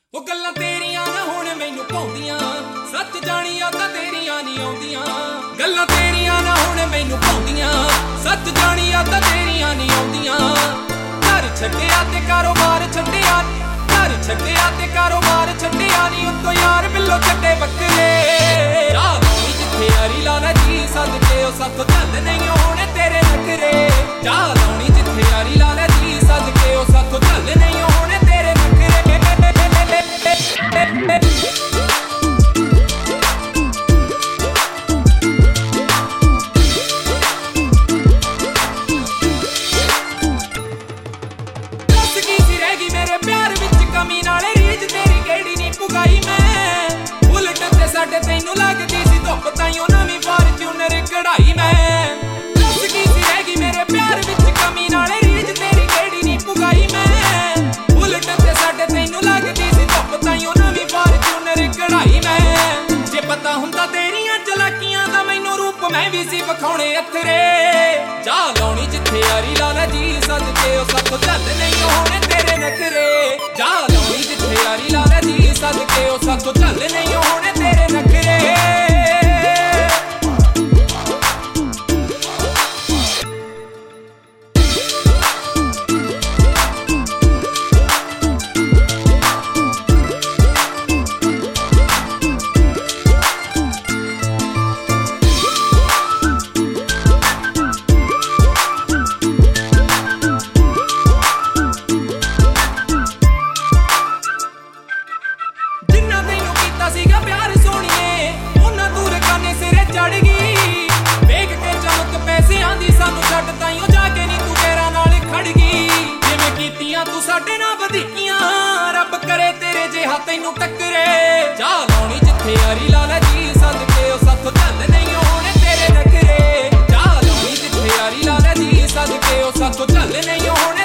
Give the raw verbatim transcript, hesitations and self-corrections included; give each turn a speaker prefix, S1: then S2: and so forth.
S1: ਉਹ ਗੱਲਾਂ ਤੇਰੀਆਂ ਨਾ ਹੁਣ ਮੈਨੂੰ ਪਾਉਂਦੀਆਂ, ਸੱਚ ਜਾਣੀਆਂ ਤਾਂ ਤੇਰੀਆਂ ਨਹੀਂ ਆਉਂਦੀਆਂ। ਗੱਲਾਂ ਤੇਰੀਆਂ ਨਾ ਹੁਣ ਮੈਨੂੰ ਪਾਉਂਦੀਆਂ, ਸੱਚ ਜਾਣੀਆਂ ਤਾਂ ਤੇਰੀਆਂ ਨਹੀਂ ਆਉਂਦੀਆਂ। ਘਰ ਛੱਡਿਆ ਤੇ ਕਾਰੋਬਾਰ ਛੱਡਿਆ, ਘਰ ਛੱਡਿਆ ਤੇ ਕਾਰੋਬਾਰ ਛੱਡਿਆ ਨਹੀਂ। ਉੱਤੋਂ ਯਾਰ ਬਿੱਲੋ ਛੱਡੇ ਬੱਕਰੇ ਰਾਹ ਲਾਉਣੀ ਜਿੱਥੇ ਯਾਰੀ ਲਾਲਾ ਜੀ ਸਦਕੇ ਉਹ ਸੱਤ ਚੱਲ ਨਹੀਂ ਹੋਣੇ ਤੇਰੇ ਨਖਰੇ। ਚਾਹ ਲਾਉਣੀ ਜਿੱਥੇ ਯਾਰੀ ਲਾਲਾ ਜੀ ਸਦਕੇ ਉਹ ਸੱਤ ਚੱਲ ਨਹੀਂ ਹੋਣੇ ਤੇਰੇ ਨਖਰੇ। ਦੱਸ ਕੀ ਸੀ ਰਹਿ ਗਈ ਮੇਰੇ ਪਿਆਰ ਵਿੱਚ ਕਮੀ, ਨਾਲੇ ਰੀਝ ਤੇਰੀ ਕਿਹੜੀ ਨਹੀਂ ਪੁਗਾਈ ਮੈਂ। ਉਲਟ ਤੇ ਸਾਡੇ ਤੈਨੂੰ ਲੱਗਦੀ ਸੀ ਧੁੱਪ, ਤਾਈਓ ਨਵੀਂ ਫਾਰਚੂਨਰ ਕਢਾਈ ਮੈਂ। ਦੱਸ ਕੀ ਸੀ ਰਹਿ ਗਈ ਮੇਰੇ ਪਿਆਰ ਵਿੱਚ ਕਮੀ, ਨਾਲੇ ਰੀਝ ਤੇਰੀ ਕਿਹੜੀ ਨਹੀਂ ਪੁਗਾਈ ਮੈਂ। ਉਲਟ ਤੇ ਸਾਡੇ ਤੈਨੂੰ ਲੱਗਦੀ ਸੀ ਧੁੱਪ, ਤਾਈਓ ਨਵੀਂ ਫਾਰਚੂਨਰ ਕਢਾਈ ਮੈਂ। ਜੇ ਪਤਾ ਹੁੰਦਾ ਤੇਰੀਆਂ ਚਲਾਕੀਆਂ ਦਾ ਮੈਨੂੰ ਰੂਪ ਮੈਂ ਵੀ ਸੀ ਵਿਖਾਉਣੇ ਅਥਰੇ। ਚਾਹ ਲਾਉਣੀ ਜਿੱਥੇ ਯਾਰੀ ਲਾਲਾ ਜੀ ਸਦਕੇ ਉਹ ਸੱਤ ਚੱਲ ਨਹੀਂ ਹੋਣੇ ਤੇਰੇ ਨਖਰੇ। ਚਾਹ ਲਾਉਣੀ ਜਿੱਥੇ ਯਾਰੀ ਲਾਲਾ ਜੀ ਸਦਕੇ ਉਹ ਸੱਤ ਚੱਲ ਨਹੀਂ ਹੋਣੇ ਤੇਰੇ ਨਖਰੇ। ਸੀਗਾ ਪਿਆਰ ਸੋਹਣੀਏ ਉਹਨਾਂ ਤੂੰ ਰਕਾਨੇ ਸਿਰੇ ਚੜ ਗਈ। ਵੇਖ ਕੇ ਚਮਕ ਪੈਸਿਆਂ ਦੀ ਸਾਨੂੰ ਛੱਡ ਤਾਈਓ ਜਾ ਕੇ ਨੀ ਤੂੰ ਗੈਰਾਂ ਨਾਲ ਖੜ ਗਈ। ਜਿਵੇਂ ਕੀਤੀਆਂ ਤੂੰ ਸਾਡੇ ਨਾਲ ਵਧੀਕੀਆਂ, ਰੱਬ ਕਰੇ ਤੇਰੇ ਜਿਹਾ ਤੈਨੂੰ ਟੱਕਰੇ। ਚਾਹ ਲਾਉਣੀ ਜਿੱਥੇ ਯਾਰੀ ਲਾਲਾ ਜੀ ਸਦਕੇ ਉਹ ਸੱਤ ਚੱਲ ਨਹੀਂ ਹੋਣੇ ਤੇਰੇ ਨਖਰੇ। ਚਾਹ ਲਾਉਣੀ ਜਿੱਥੇ ਯਾਰੀ ਲਾਲਾ ਜੀ ਸਦਕੇ ਉਹ ਸੱਤ ਚੱਲ ਨਹੀਂ ਹੋਣੇ।